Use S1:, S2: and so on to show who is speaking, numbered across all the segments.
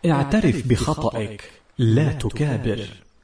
S1: اعترف بخطئك، لا تكابر.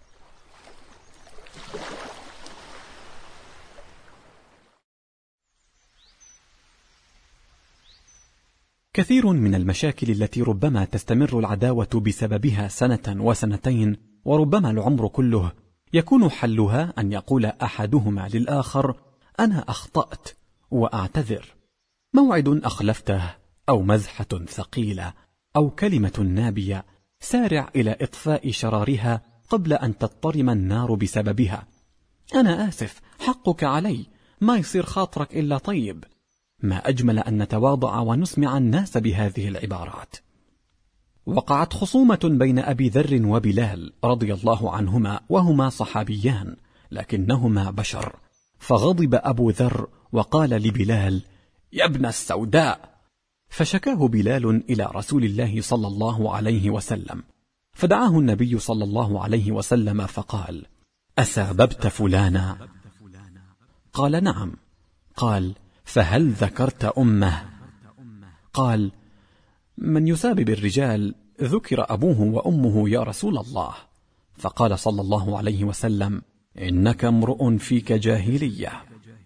S1: كثير من المشاكل التي ربما تستمر العداوة بسببها سنة وسنتين وربما العمر كله، يكون حلها أن يقول أحدهما للآخر: أنا أخطأت وأعتذر. موعد أخلفته، أو مزحة ثقيلة، أو كلمة نابية، سارع إلى إطفاء شرارها قبل أن تضطرم النار بسببها. أنا آسف، حقك علي، ما يصير خاطرك إلا طيب. ما أجمل أن نتواضع ونسمع الناس بهذه العبارات. وقعت خصومة بين أبي ذر وبلال رضي الله عنهما، وهما صحابيان لكنهما بشر. فغضب أبو ذر وقال لبلال: يا ابن السوداء. فشكاه بلال إلى رسول الله صلى الله عليه وسلم، فدعاه النبي صلى الله عليه وسلم فقال: أسببت فلانا؟ قال: نعم. قال: فهل ذكرت أمه؟ قال: من يسابب الرجال ذكر أبوه وأمه يا رسول الله. فقال صلى الله عليه وسلم: إنك امرؤ فيك جاهلية.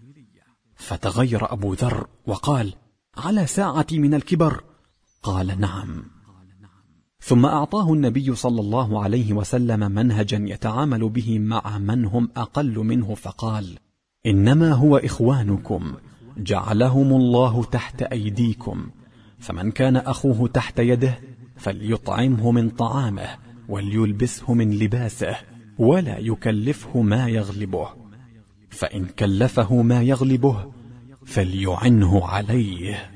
S1: فتغير أبو ذر وقال: على ساعتي من الكبر؟ قال: نعم. ثم أعطاه النبي صلى الله عليه وسلم منهجا يتعامل به مع من هم أقل منه، فقال: إنما هو إخوانكم جعلهم الله تحت أيديكم، فمن كان أخوه تحت يده فليطعمه من طعامه وليلبسه من لباسه، ولا يكلفه ما يغلبه، فإن كلفه ما يغلبه فليعنه عليه.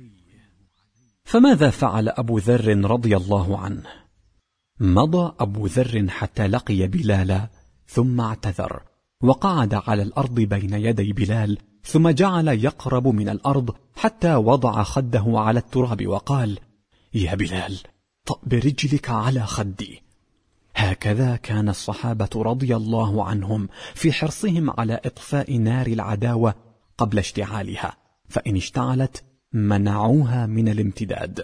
S1: فماذا فعل أبو ذر رضي الله عنه؟ مضى أبو ذر حتى لقي بلالا، ثم اعتذر وقعد على الأرض بين يدي بلال، ثم جعل يقرب من الأرض حتى وضع خده على التراب وقال: يا بلال، طأ برجلك على خدي. هكذا كان الصحابة رضي الله عنهم في حرصهم على إطفاء نار العداوة قبل اشتعالها، فإن اشتعلت منعوها من الامتداد.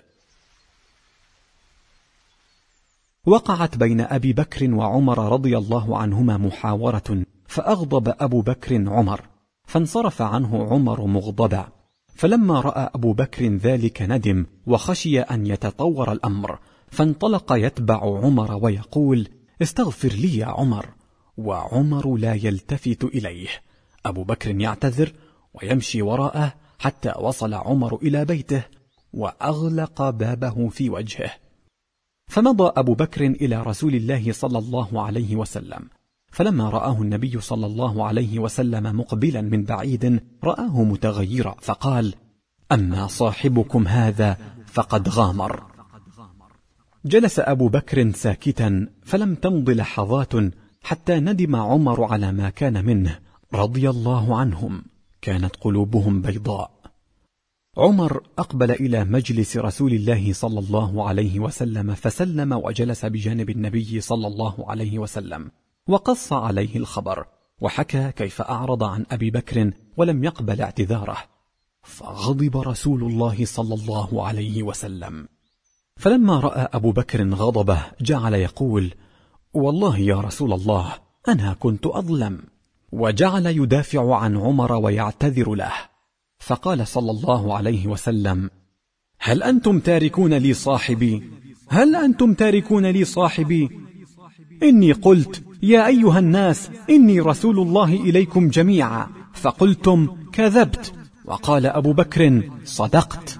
S1: وقعت بين أبي بكر وعمر رضي الله عنهما محاورة، فأغضب أبو بكر عمر، فانصرف عنه عمر مغضبا. فلما رأى أبو بكر ذلك ندم وخشي أن يتطور الأمر، فانطلق يتبع عمر ويقول: استغفر لي يا عمر، وعمر لا يلتفت إليه. أبو بكر يعتذر ويمشي وراءه حتى وصل عمر إلى بيته وأغلق بابه في وجهه. فمضى أبو بكر إلى رسول الله صلى الله عليه وسلم، فلما رآه النبي صلى الله عليه وسلم مقبلا من بعيد رآه متغيرا، فقال: أما صاحبكم هذا فقد غامر. جلس أبو بكر ساكتا، فلم تمض لحظات حتى ندم عمر على ما كان منه رضي الله عنهم، كانت قلوبهم بيضاء. عمر أقبل إلى مجلس رسول الله صلى الله عليه وسلم فسلم وجلس بجانب النبي صلى الله عليه وسلم، وقص عليه الخبر، وحكى كيف أعرض عن أبي بكر ولم يقبل اعتذاره، فغضب رسول الله صلى الله عليه وسلم. فلما رأى أبو بكر غضبه جعل يقول: والله يا رسول الله أنا كنت أظلم، وجعل يدافع عن عمر ويعتذر له. فقال صلى الله عليه وسلم: هل أنتم تاركون لي صاحبي؟ هل أنتم تاركون لي صاحبي؟ إني قلت: يا أيها الناس إني رسول الله إليكم جميعا، فقلتم: كذبت. وقال أبو بكر: صدقت.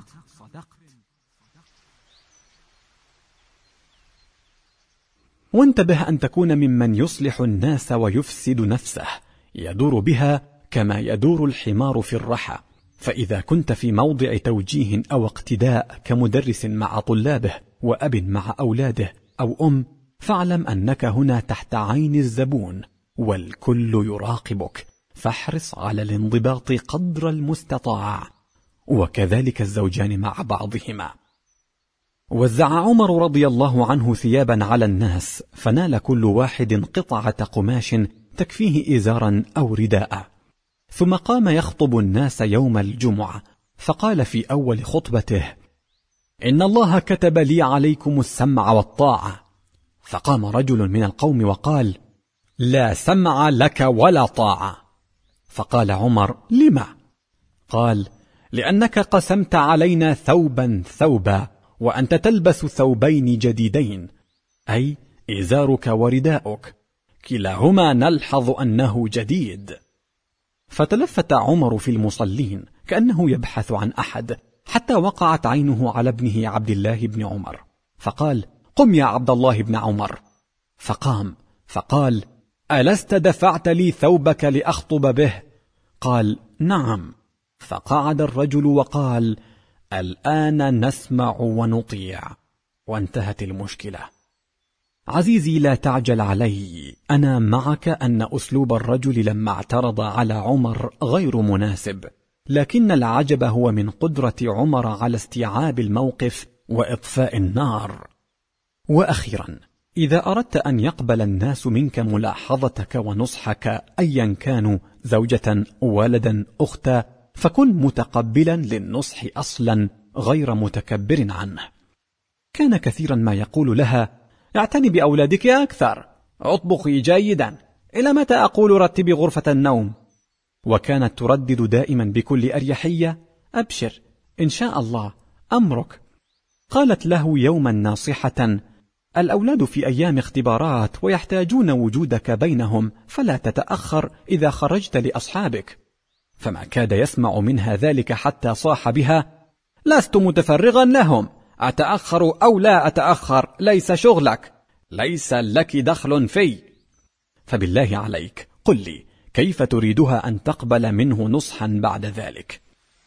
S1: وانتبه أن تكون ممن يصلح الناس ويفسد نفسه، يدور بها كما يدور الحمار في الرحى. فإذا كنت في موضع توجيه أو اقتداء كمدرس مع طلابه، وأب مع أولاده، أو أم، فاعلم أنك هنا تحت عين الزبون والكل يراقبك، فاحرص على الانضباط قدر المستطاع. وكذلك الزوجان مع بعضهما. وزع عمر رضي الله عنه ثيابا على الناس، فنال كل واحد قطعة قماش تكفيه إزارا أو رداء، ثم قام يخطب الناس يوم الجمعة، فقال في أول خطبته: إن الله كتب لي عليكم السمع والطاعة. فقام رجل من القوم وقال: لا سمع لك ولا طاعة. فقال عمر: لما؟ قال: لأنك قسمت علينا ثوبا ثوبا، وأنت تلبس ثوبين جديدين، أي إزارك ورداؤك، كلاهما نلحظ أنه جديد. فتلفت عمر في المصلين كأنه يبحث عن أحد، حتى وقعت عينه على ابنه عبد الله بن عمر، فقال: قم يا عبد الله بن عمر. فقام فقال: ألست دفعت لي ثوبك لأخطب به؟ قال: نعم. فقعد الرجل وقال: الآن نسمع ونطيع. وانتهت المشكلة. عزيزي، لا تعجل علي، أنا معك أن أسلوب الرجل لما اعترض على عمر غير مناسب، لكن العجب هو من قدرة عمر على استيعاب الموقف وإطفاء النار. وأخيرا، إذا أردت أن يقبل الناس منك ملاحظتك ونصحك أيا كانوا، زوجة، ولدا، أختا، فكن متقبلا للنصح أصلا غير متكبر عنه. كان كثيرا ما يقول لها: اعتني بأولادك أكثر، اطبخي جيدا، إلى متى أقول رتبي غرفة النوم؟ وكانت تردد دائما بكل أريحية: أبشر، إن شاء الله، أمرك. قالت له يوما ناصحة: الأولاد في أيام اختبارات ويحتاجون وجودك بينهم، فلا تتأخر إذا خرجت لأصحابك. فما كاد يسمع منها ذلك حتى صاح بها: لست متفرغا لهم، أتأخر أو لا أتأخر ليس شغلك، ليس لك دخل في. فبالله عليك قل لي، كيف تريدها أن تقبل منه نصحا بعد ذلك؟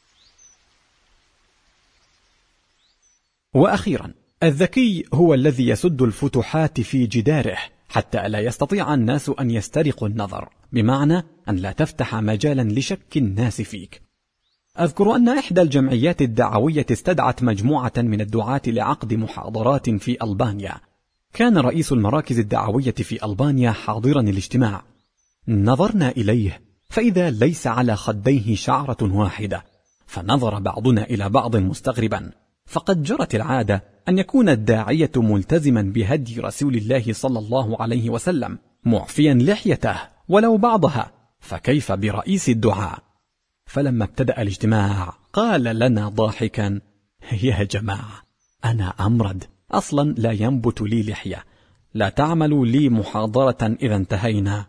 S1: وأخيرا، الذكي هو الذي يسد الفتحات في جداره حتى لا يستطيع الناس أن يسترقوا النظر، بمعنى أن لا تفتح مجالا لشك الناس فيك. أذكر أن إحدى الجمعيات الدعوية استدعت مجموعة من الدعاة لعقد محاضرات في ألبانيا. كان رئيس المراكز الدعوية في ألبانيا حاضرا الاجتماع. نظرنا إليه فإذا ليس على خديه شعرة واحدة، فنظر بعضنا إلى بعض مستغربا، فقد جرت العادة أن يكون الداعية ملتزما بهدي رسول الله صلى الله عليه وسلم، معفيا لحيته ولو بعضها، فكيف برئيس الدعاء؟ فلما ابتدأ الاجتماع قال لنا ضاحكا: يا جماعة، أنا أمرد، أصلا لا ينبت لي لحية، لا تعملوا لي محاضرة إذا انتهينا.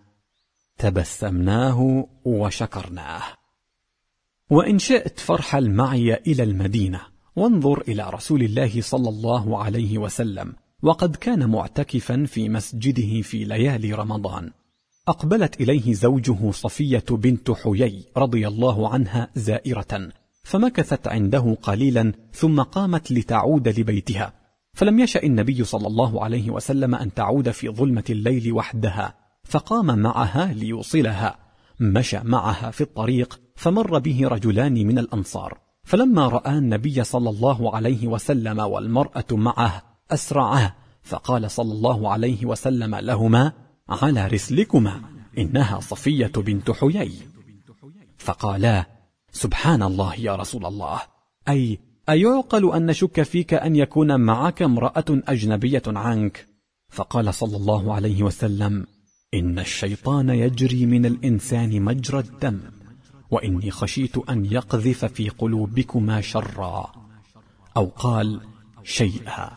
S1: تبسمناه وشكرناه. وإن شئت فارحل معي إلى المدينة، وانظر إلى رسول الله صلى الله عليه وسلم، وقد كان معتكفا في مسجده في ليالي رمضان. أقبلت إليه زوجه صفية بنت حيي رضي الله عنها زائرة، فمكثت عنده قليلا ثم قامت لتعود لبيتها، فلم يشأ النبي صلى الله عليه وسلم أن تعود في ظلمة الليل وحدها، فقام معها ليوصلها. مشى معها في الطريق، فمر به رجلان من الأنصار، فلما رأى النبي صلى الله عليه وسلم والمرأة معه أسرعه، فقال صلى الله عليه وسلم لهما: على رسلكما، إنها صفية بنت حيي. فقالا: سبحان الله يا رسول الله، أيعقل أن نشك فيك أن يكون معك امرأة أجنبية عنك؟ فقال صلى الله عليه وسلم: إن الشيطان يجري من الإنسان مجرى الدم، وإني خشيت أن يقذف في قلوبكما شرا، أو قال شيئا.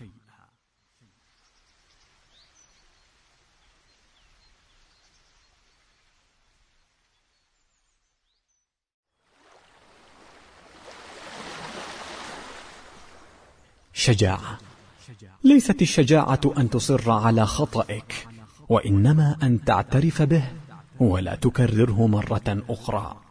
S1: شجاعة. ليست الشجاعة أن تصر على خطئك، وإنما أن تعترف به ولا تكرره مرة أخرى.